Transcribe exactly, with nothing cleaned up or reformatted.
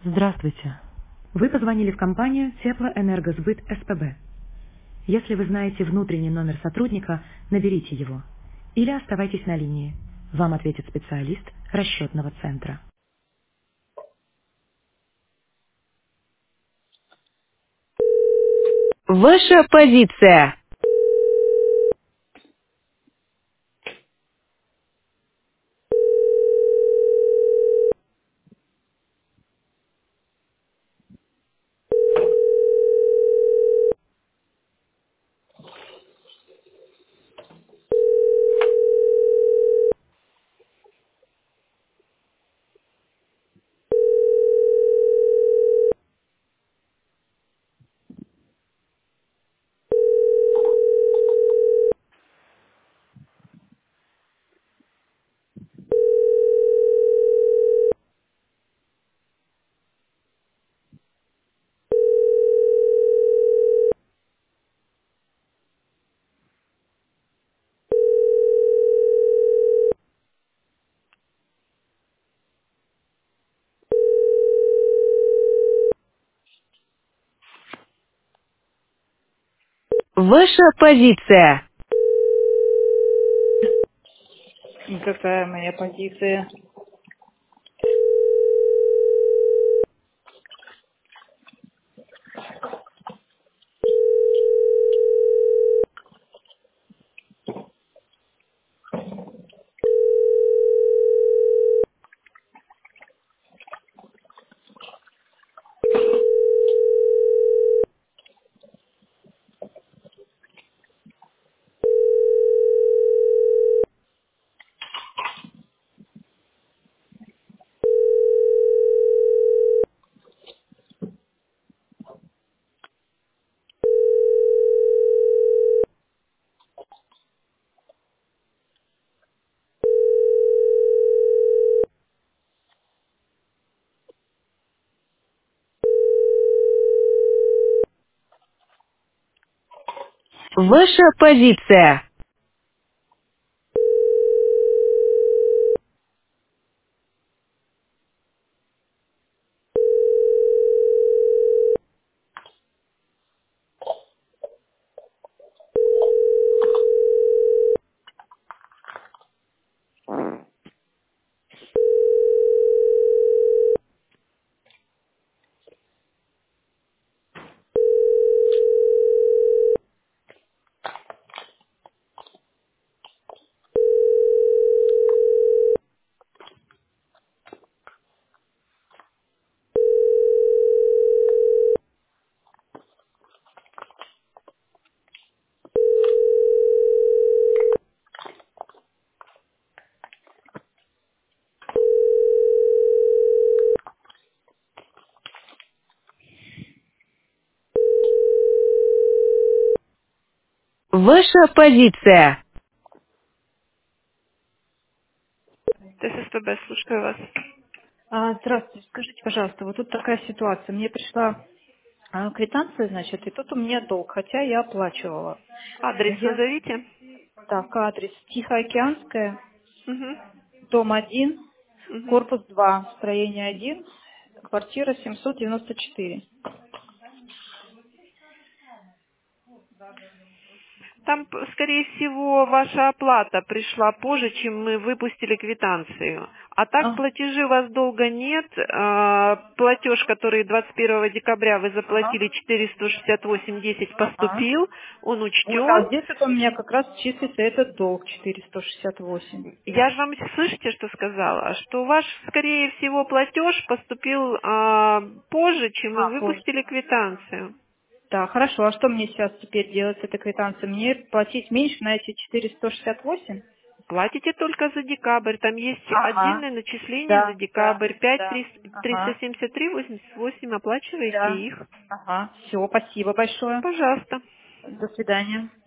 Здравствуйте. Вы позвонили в компанию Теплоэнергосбыт СПБ. Если вы знаете внутренний номер сотрудника, наберите его. Или оставайтесь на линии. Вам ответит специалист расчетного центра. Ваша позиция. Ваша позиция. И какая моя позиция? Ваша позиция. Ваша позиция. ТССПБ, слушаю вас. А, здравствуйте, скажите, пожалуйста, вот тут такая ситуация. Мне пришла а, квитанция, значит, и тут у меня долг, хотя я оплачивала. Но Адрес я, назовите. так, адрес Тихоокеанская, Угу. дом один, Угу. корпус два, строение один, квартира семьсот девяносто четыре. Там, п- скорее всего, ваша оплата пришла позже, чем мы выпустили квитанцию. А так А, платежи у вас долго нет. А, Платеж, который двадцать первого декабря вы ага, заплатили четыреста шестьдесят восемь десять, ага. поступил, он Вот, а учтен. здесь вот у меня как раз числится этот долг четыреста шестьдесят восемь. Я же вам слышите, что сказала? Что ваш, скорее всего, платеж поступил а, позже, чем мы А, позже. выпустили квитанцию. Да, хорошо. А что мне сейчас теперь делать с этой квитанцией? Мне платить меньше на эти четыреста шестьдесят восемь? Платите только за декабрь. Там есть Ага. отдельное начисление за Да, да, декабрь. пять да. триста Ага. семьдесят три восемьдесят восемь. Оплачиваете Да. их. Ага. Все, спасибо большое. Пожалуйста. До свидания.